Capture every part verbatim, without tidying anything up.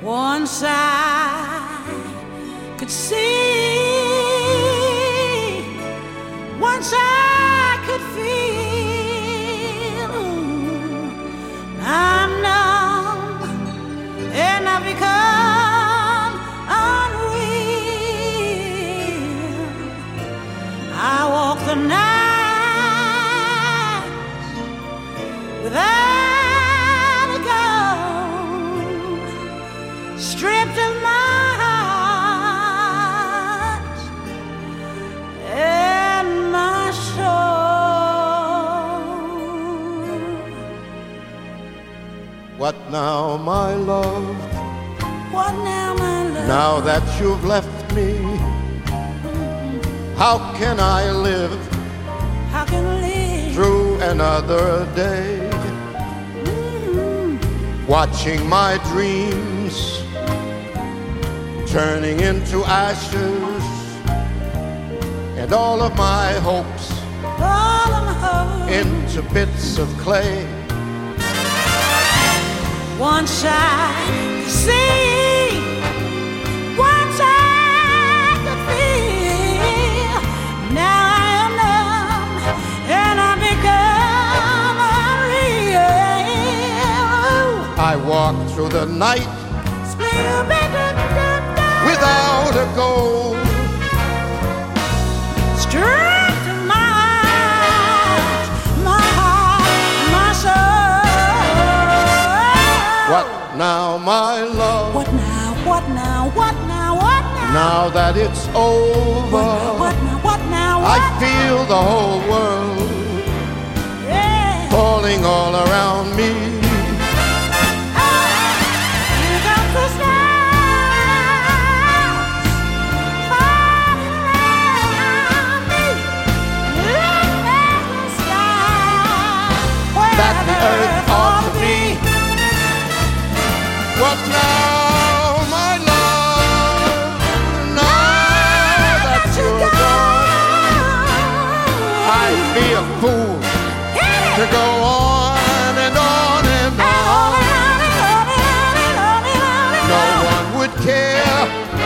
Once I could see, once I could feel, I'm numb and I've become unreal. I walk the night without a gun, stripped of my heart and my soul. What now, my love? What now, my love? Now that you've left me, how can I live? How can I live through another day? mm-hmm. Watching my dreams turning into ashes, and all of my hopes all of my hopes into bits of clay. Once I could see, once I could feel, now I am numb and I become unreal. I walk through the night without a goal, stripped of my heart, my heart, my soul. What now, my love? What now, what now, what now, what now? Now that it's over, What now, what now, what now? I feel the whole world Yeah. falling all around me. Here comes the stars falling around me. Look at the sky where That the earth ought to be. What now, my love? Now that you're gone, I'd be a fool to go on and on and on. No one would care.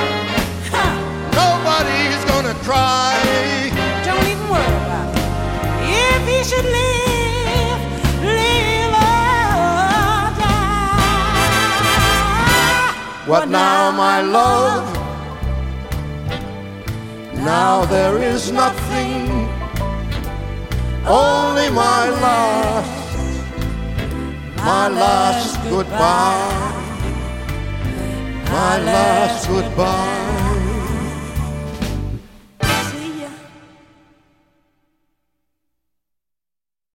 Nobody's gonna try. Don't even worry about it. If he should live, live or die. What now, my love? Now there is nothing, only my last, my last goodbye, my last goodbye.